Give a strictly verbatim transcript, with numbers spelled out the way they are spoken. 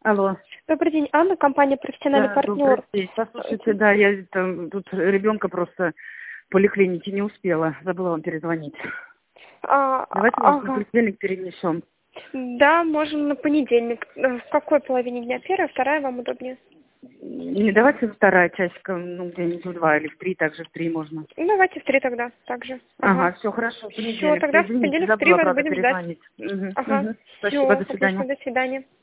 Алло. Добрый день, Анна, компания «Профессиональный Да, партнер». добрый день. Послушайте, да, я там, тут ребенка просто в поликлинике не успела. Забыла вам перезвонить. А, Давайте, может, на ага. понедельник перенесем. Да, можем на понедельник. В какой половине дня? Первая, вторая вам удобнее? Не давайте вторая часика, ну, где-нибудь в два или в три, также в три можно. Ну, давайте в три тогда, также. Ага, Ага. все, хорошо, Все, понедельник. тогда в Извините, понедельник в три забыла, вас правда, будем ждать. перезвонить. Угу, Ага. угу. Спасибо, Все, до отлично, свидания. до свидания.